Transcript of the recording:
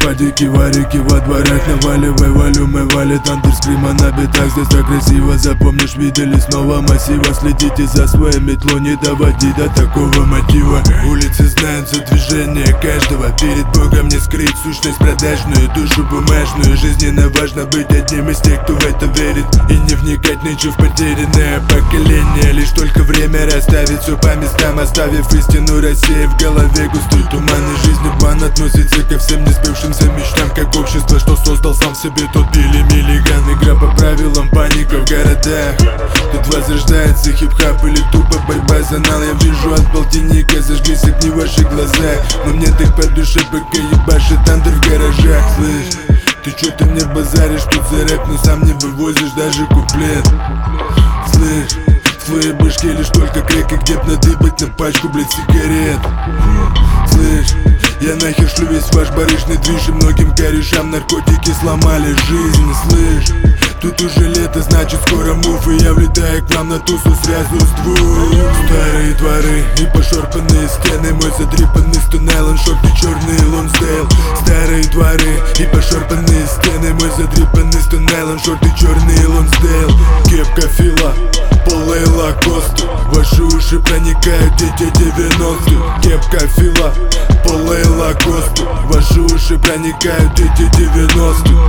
падики, варики во дворах. Наваливай волюмы, валит андерскрима на битах. Здесь так красиво, запомнишь, видели снова массива. Следите за своей метлой, не доводи до такого мотива. Улицы знают за движение каждого. Перед Богом не скрыть сущность продажную, душу бумажную. Жизненно важно быть одним из тех, кто в это верит, и не вникать нынче в потерянное поколение. Лишь только время расставит все по местам, оставив истину России в голове густой туман. И жизнь обман относится ко всем несбывшимся мечтам, как общество, что создал сам себе тот Билли Миллиган. Игра по правилам, паника в городах. Тут возрождается хип-хап или тупо борьба за нал. Я вижу от полтинника, зажглись огни в ваших глазах, но мне так по душе, пока ебашит андер в гаражах. Слышь, ты чё-то мне базаришь тут за рэп, но сам не вывозишь даже куплет. Слышь, в своей башке лишь только крик, и где-то надыбать на пачку, блядь, сигарет. Слышь, я нахер шлю весь ваш барышный движ, и многим корешам наркотики сломали жизнь. Слышь, тут уже лето, значит скоро мув, и я влетаю к вам на тусу сразу с двух. Старые дворы и пошорпанные стены, мой задрипанный стунайлен, шорты черные Лонсдейл. Старые дворы и пошорпанные стены, мой задрипанный стунайлен, шорты черные Лонсдейл. Кепка Фила, полы Лакосты, ваши уши проникают дети 90-х. Кепка Фила, полы Лакосты, ваши уши проникают дети 90-х.